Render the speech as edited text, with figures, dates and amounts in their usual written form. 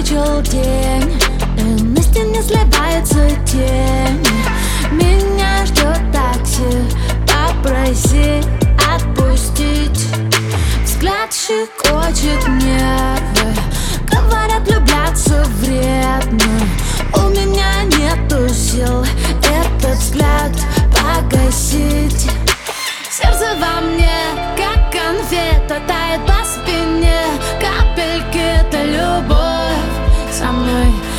вычел день, и на стене сливается тень. Меня ждет такси, попроси отпустить. Взгляд щекочет нервы, говорят, влюбляться вредно. У меня нету сил этот взгляд погасить. Сердце во мне, как конфета, тает по спине. Капельки — это любовь со мной.